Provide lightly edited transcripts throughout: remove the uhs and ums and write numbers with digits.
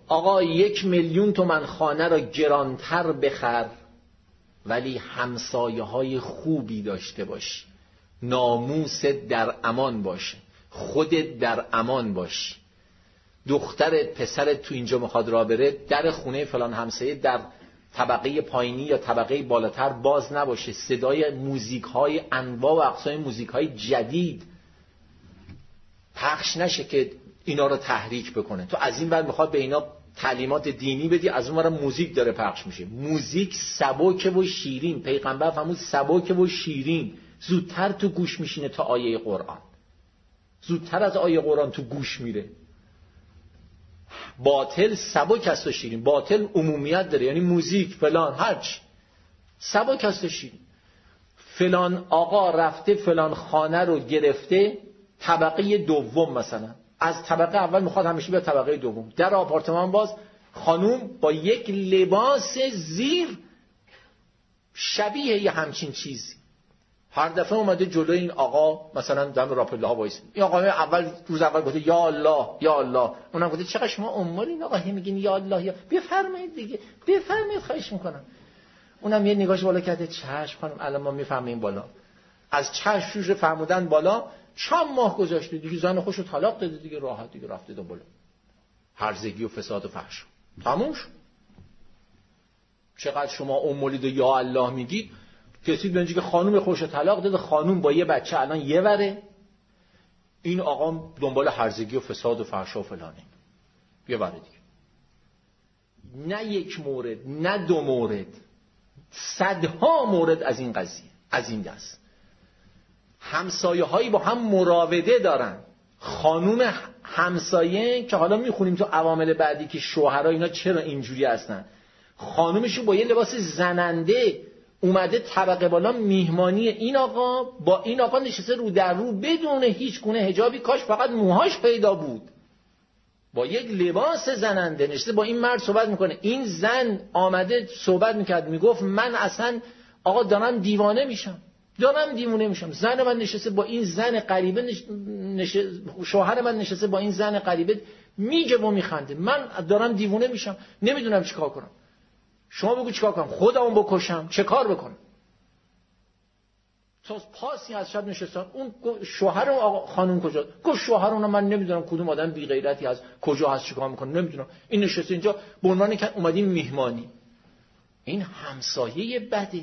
آقا 1,000,000 تومان خانه را گرانتر بخر ولی همسایه های خوبی داشته باش، ناموست در امان باشه، خودت در امان باش. دخترت پسرت تو اینجا میخواد راه بره، در خونه فلان همسایه در طبقه پایینی یا طبقه بالاتر باز نباشه، صدای موزیک های انواع و اقسام موزیک های جدید پخش نشه که اینا رو تحریک بکنه. تو از این ور میخواد به اینا تعلیمات دینی بدی، از اون ور موزیک داره پخش میشه. موزیک سبک و شیرین، پیغمبر فرمود سبک و شیرین، زودتر تو گوش میشینه تا آیه قرآن، زودتر از آیه قرآن تو گوش میره. باطل سبک است و شیرین، باطل عمومیت داره، یعنی موزیک فلان هرچی سبک است و شیرین. فلان آقا رفته فلان خانه رو گرفته طبقه دوم، مثلا از طبقه اول میخواد همیشه به طبقه دوم، در آپارتمان باز خانوم با یک لباس زیر شبیه یه همچین چیزی، هر دفعه اومده جلوی این آقا مثلا دم راپله ها وایس، این آقا اول روز اول گفته یا الله یا الله، اونم گفته چقدر شما امورین آقا میگین یا الله، یا بفرمایید دیگه بفرمایید خواهش میکنم. اونم یه نگاهش بالا کرده، چشم خانم الان ما میفهمیم بالا. از چشم شوش فرمودن بالا چند ماه گذشته دیگه زن خوشو طلاق داده دیگه، راحت دیگه رفته دنبال هرزگی و فساد و فحش، تموم شد. چقدر شما امولید و یا الله میگید، کسی بنجی که خانم خوشو طلاق داده، خانم با یه بچه الان یه وره، این آقا دنبال هرزگی و فساد و فحش و فلانه، یه وره دیگه. نه یک مورد نه دو مورد، صدها مورد از این قضیه، از این دست. همسایه هایی با هم مراوده دارن، خانوم همسایه که حالا میخونیم تو عوامل بعدی که شوهرها اینا چرا اینجوری هستن، خانومشو با یه لباس زننده اومده طبقه بالا میهمانی این آقا، با این آقا نشسته رو در رو بدون هیچ گونه حجابی، کاش فقط موهاش پیدا بود، با یک لباس زننده نشسته با این مرد صحبت میکنه. این زن آمده صحبت میکرد، میگفت من اصلا آقا دارم دیوانه میشم، دارم دیوانه میشم. زن من نشسته با این زن غریبه شوهر من نشسته با این زن غریبه میگه و میخنده، من دارم دیوانه میشم، نمیدونم چیکار کنم. شما بگو چیکار کنم؟ خودمو بکشم؟ چه کار بکنم؟ تا پاسی از شب نشستن، اون شوهر اون خانم کجا؟ گفت شوهر اون من نمیدونم کدوم آدم بی غیرتی از کجا هست چیکار میکنه نمیدونم، این نشسته اینجا به عنوان که اومدیم میهمانی. این همسایه بده.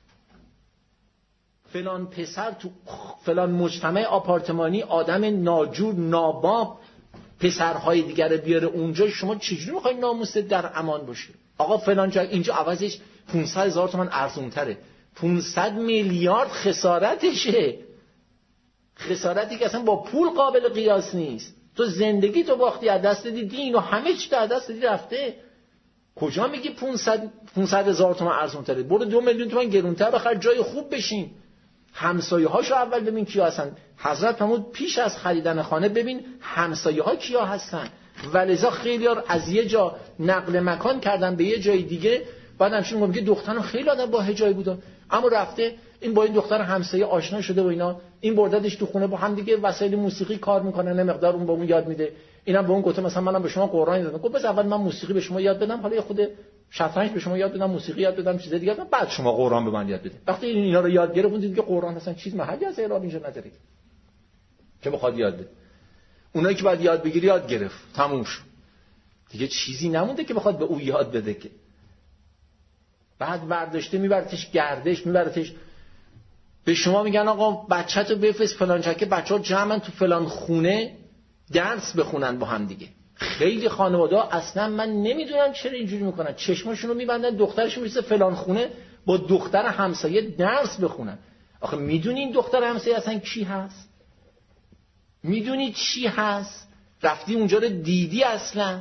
فلان پسر تو فلان مجتمع آپارتمانی آدم ناجور ناباب پسرهای دیگر رو بیاره اونجا، شما چجوری میخواید ناموست در امان باشه؟ آقا فلان جا اینجا عوضش 500,000 تومان ارزونتره، 500 میلیارد خسارتشه، خسارتی که اصلا با پول قابل قیاس نیست. تو زندگی تو باختی، از دست دادی، دین و همه چی تو از دست دادی رفته. کجا میگی 500,000 تومان ارزونتره؟ برو 2 میلیون تومان گرونتر بخر، جای خوب بشین. همسایه هاشو اول ببین کیا هستن. حضرت فرمود پیش از خریدن خانه ببین همسایه ها کیا هستن. ولذا خیلی‌ها از یه جا نقل مکان کردن به یه جای دیگه، بعد همچنین میگم که دخترم خیلی آدم با حجابی بودن، اما رفته این با این دختر همسایه آشنا شده و اینا، این بردادش تو خونه، با هم دیگه وسایل موسیقی کار میکنن، نه مقدار اون با اون یاد میده، اینم به اون گفته مثلا منم به شما قرآن دادم، گفت بس اول من موسیقی به شما یاد بدم، حالا خود شطرنج به شما یاد بدم، موسیقی یاد بدم، چیز دیگه بعد شما قرآن به من یاد بده. وقتی اینا رو یاد گرفت دیگه قرآن اصلا چیز محلی از اعراب اینجا نداره که بخواد یاد بده. اونایی که بعد یاد بگیری یاد گرفت، تموم شد دیگه، چیزی نمونده که بخواد به او یاد بده که. بعد برداشته میبرتش گردش، میبرتش به شما میگن آقا بچه‌تو بفرست فلان جا که بچه‌ها جمعن تو فلان خونه درس بخونن با هم دیگه. خیلی خانواده‌ها اصلا من نمیدونم چرا اینجوری میکنن، چشماشون رو میبندن دخترشون میرسه فلان خونه با دختر همسایه درس بخونن. آخه میدونی این دختر همسایه اصلا کی هست؟ میدونی چی هست؟ رفتی اونجا رو دیدی؟ اصلا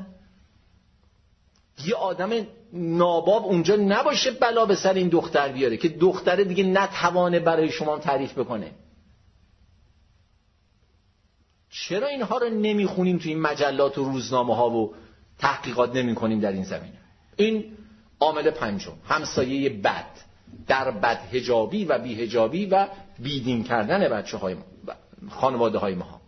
یه آدم ناباب اونجا نباشه بلا به سر این دختر بیاره که دختر دیگه نتوانه برای شما تعریف بکنه. چرا اینها رو نمیخونیم تو این مجلات و روزنامه ها و تحقیقات نمی کنیم در این زمینه؟ این عامل پنجم، همسایه بد، در بد حجابی و بی حجابی و بیدین کردن بچه های خانواده های ما.